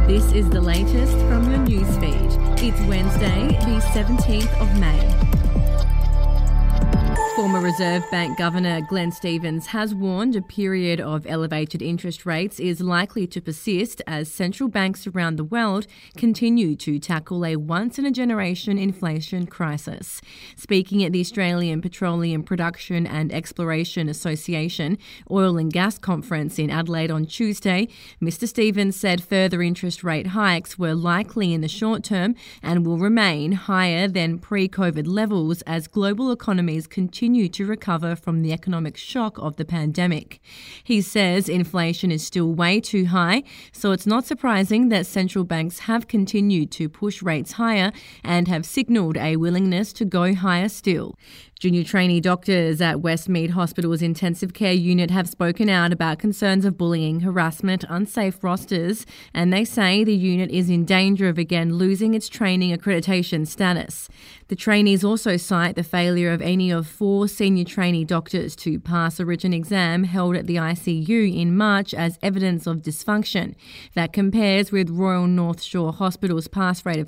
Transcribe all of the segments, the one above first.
This is the latest from your newsfeed. It's Wednesday, the 17th of May. Former Reserve Bank Governor Glenn Stevens has warned a period of elevated interest rates is likely to persist as central banks around the world continue to tackle a once-in-a-generation inflation crisis. Speaking at the Australian Petroleum Production and Exploration Association Oil and Gas Conference in Adelaide on Tuesday, Mr Stevens said further interest rate hikes were likely in the short term and will remain higher than pre-COVID levels as global economies continue to recover from the economic shock of the pandemic. He says inflation is still way too high, so it's not surprising that central banks have continued to push rates higher and have signalled a willingness to go higher still. Junior trainee doctors at Westmead Hospital's intensive care unit have spoken out about concerns of bullying, harassment, unsafe rosters, and they say the unit is in danger of again losing its training accreditation status. The trainees also cite the failure of any of 4 senior trainee doctors to pass a written exam held at the ICU in March as evidence of dysfunction. That compares with Royal North Shore Hospital's pass rate of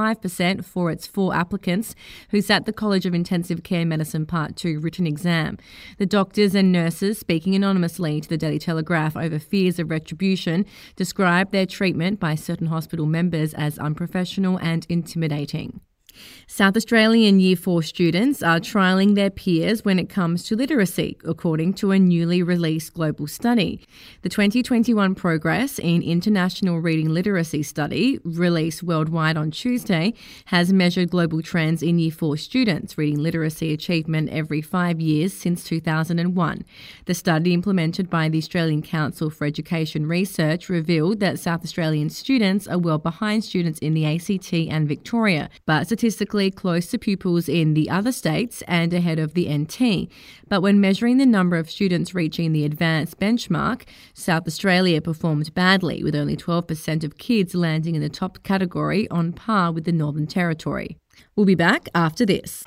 75% for its 4 applicants who sat the College of Intensive Care Medicine Part 2 written exam. The doctors and nurses, speaking anonymously to the Daily Telegraph over fears of retribution, described their treatment by certain hospital members as unprofessional and intimidating. South Australian Year 4 students are trialling their peers when it comes to literacy, according to a newly released global study. The 2021 Progress in International Reading Literacy study, released worldwide on Tuesday, has measured global trends in Year 4 students' reading literacy achievement every 5 years since 2001. The study, implemented by the Australian Council for Education Research, revealed that South Australian students are well behind students in the ACT and Victoria, but statistically close to pupils in the other states and ahead of the NT. But when measuring the number of students reaching the advanced benchmark, South Australia performed badly, with only 12% of kids landing in the top category, on par with the Northern Territory. We'll be back after this.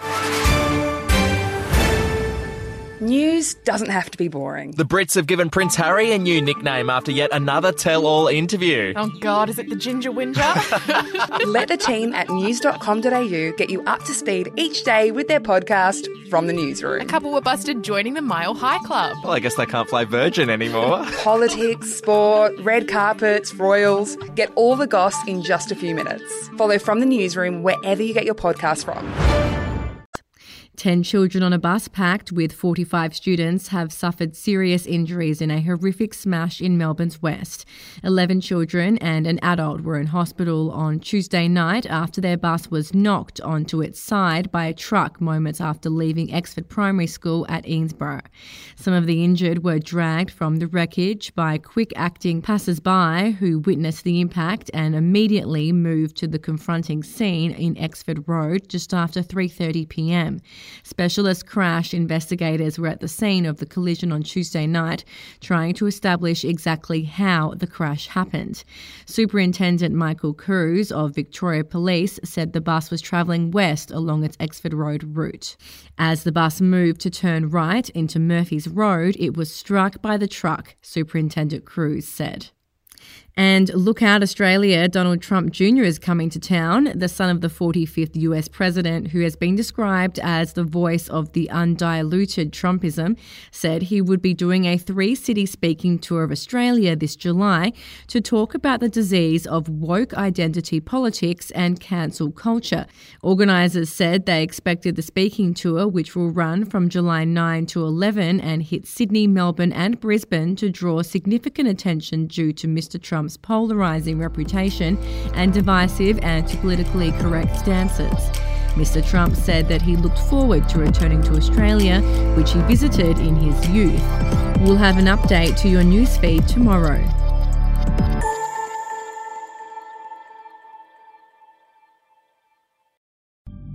News doesn't have to be boring. The Brits have given Prince Harry a new nickname after yet another tell-all interview. Oh God, is it the Ginger Whinger? Let the team at news.com.au get you up to speed each day with their podcast, From the Newsroom. A couple were busted joining the Mile High Club. Well, I guess they can't fly Virgin anymore. Politics, sport, red carpets, royals. Get all the goss in just a few minutes. Follow From the Newsroom wherever you get your podcast from. 10 children on a bus packed with 45 students have suffered serious injuries in a horrific smash in Melbourne's west. 11 children and an adult were in hospital on Tuesday night after their bus was knocked onto its side by a truck moments after leaving Exford Primary School at Eansborough. Some of the injured were dragged from the wreckage by quick-acting passers-by who witnessed the impact and immediately moved to the confronting scene in Exford Road just after 3:30 p.m. Specialist crash investigators were at the scene of the collision on Tuesday night, trying to establish exactly how the crash happened. Superintendent Michael Cruz of Victoria Police said the bus was travelling west along its Exford Road route. As the bus moved to turn right into Murphy's Road, it was struck by the truck, Superintendent Cruz said. And look out, Australia, Donald Trump Jr. is coming to town. The son of the 45th US president, who has been described as the voice of the undiluted Trumpism, said he would be doing a 3-city speaking tour of Australia this July to talk about the disease of woke identity politics and cancel culture. Organisers said they expected the speaking tour, which will run from July 9 to 11 and hit Sydney, Melbourne and Brisbane, to draw significant attention due to Mr. Trump's polarising reputation and divisive anti-politically correct stances. Mr. Trump said that he looked forward to returning to Australia, which he visited in his youth. We'll have an update to your newsfeed tomorrow.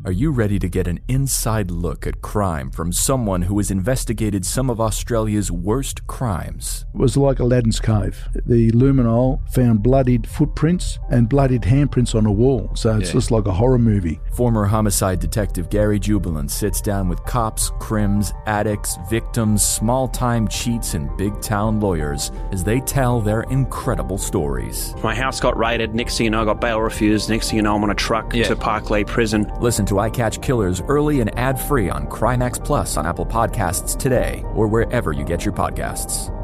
Are you ready to get an inside look at crime from someone who has investigated some of Australia's worst crimes? It was like Aladdin's Cave. The luminol found bloodied footprints and bloodied handprints on a wall, so it's just like a horror movie. Former homicide detective Gary Jubelin sits down with cops, crims, addicts, victims, small-time cheats, and big-town lawyers as they tell their incredible stories. My house got raided. Next thing you know, I got bail refused. Next thing you know, I'm on a truck to Parklea Prison. Listen to I Catch Killers early and ad-free on Crimex Plus on Apple Podcasts today or wherever you get your podcasts.